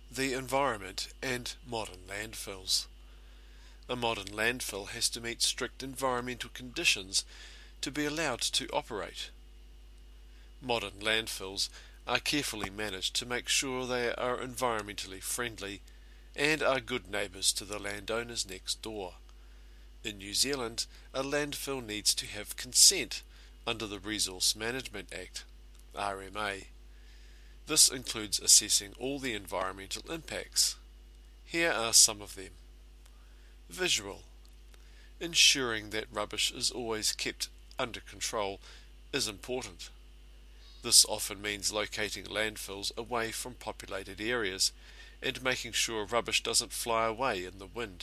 the environment and modern landfills. A modern landfill has to meet strict environmental conditions to be allowed to operate. Modern landfills are carefully managed to make sure they are environmentally friendly and are good neighbours to the landowners next door. In New Zealand, a landfill needs to have consent under the Resource Management Act, RMA. This includes assessing all the environmental impacts. Here are some of them. Visual. Ensuring that rubbish is always kept under control is important. This often means locating landfills away from populated areas and making sure rubbish doesn't fly away in the wind.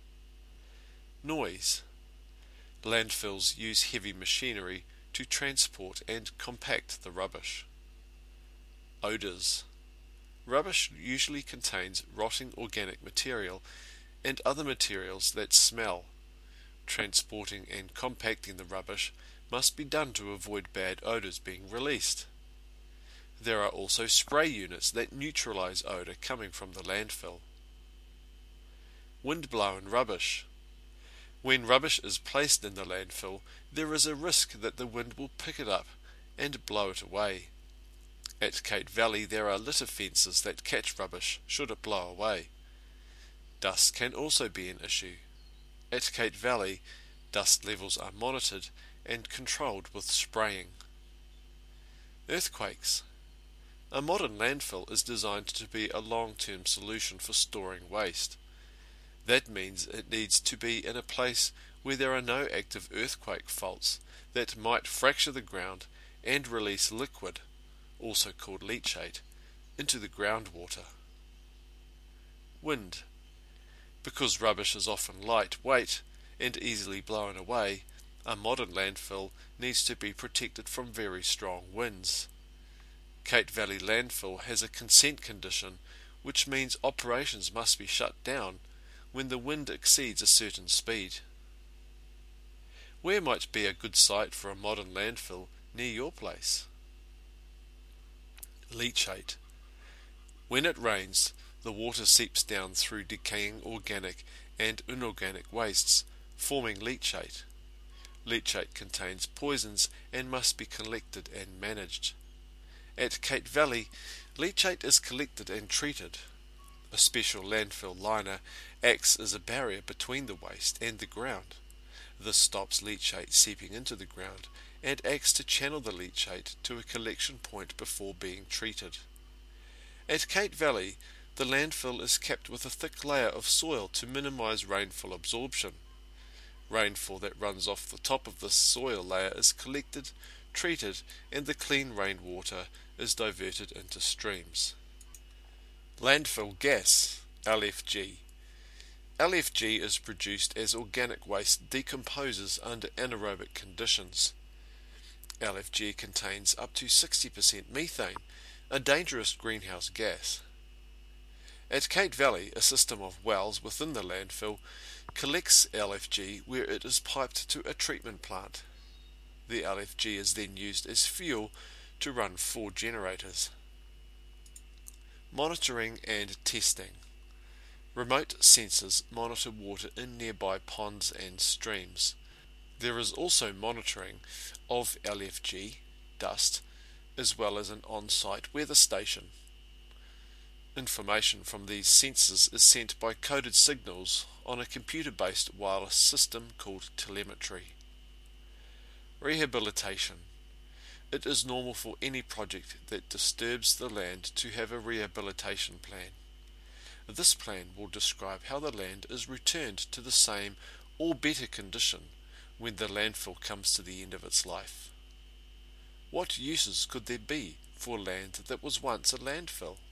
Noise. Landfills use heavy machinery to transport and compact the rubbish. Odours. Rubbish usually contains rotting organic material and other materials that smell. Transporting and compacting the rubbish must be done to avoid bad odours being released. There are also spray units that neutralise odour coming from the landfill. Wind-blown rubbish. When rubbish is placed in the landfill, there is a risk that the wind will pick it up and blow it away. At Kate Valley there are litter fences that catch rubbish should it blow away. Dust can also be an issue. At Kate Valley, dust levels are monitored and controlled with spraying. Earthquakes. A modern landfill is designed to be a long-term solution for storing waste. That means it needs to be in a place where there are no active earthquake faults that might fracture the ground and release liquid, also called leachate, into the groundwater. Wind. Because rubbish is often lightweight and easily blown away, a modern landfill needs to be protected from very strong winds. Kate Valley Landfill has a consent condition, which means operations must be shut down when the wind exceeds a certain speed. Where might be a good site for a modern landfill near your place? Leachate. When it rains, the water seeps down through decaying organic and inorganic wastes, forming leachate. Leachate contains poisons and must be collected and managed. At Kate Valley, leachate is collected and treated. A special landfill liner acts as a barrier between the waste and the ground. This stops leachate seeping into the ground and acts to channel the leachate to a collection point before being treated. At Kate Valley, the landfill is capped with a thick layer of soil to minimize rainfall absorption. Rainfall that runs off the top of this soil layer is collected, treated, and the clean rainwater is diverted into streams. Landfill gas, LFG. LFG is produced as organic waste decomposes under anaerobic conditions. LFG contains up to 60% methane, a dangerous greenhouse gas. At Kate Valley, a system of wells within the landfill collects LFG where it is piped to a treatment plant. The LFG is then used as fuel to run 4 generators. Monitoring and testing. Remote sensors monitor water in nearby ponds and streams. There is also monitoring of LFG, dust, as well as an on-site weather station. Information from these sensors is sent by coded signals on a computer-based wireless system called telemetry. Rehabilitation. It is normal for any project that disturbs the land to have a rehabilitation plan. This plan will describe how the land is returned to the same or better condition when the landfill comes to the end of its life. What uses could there be for land that was once a landfill?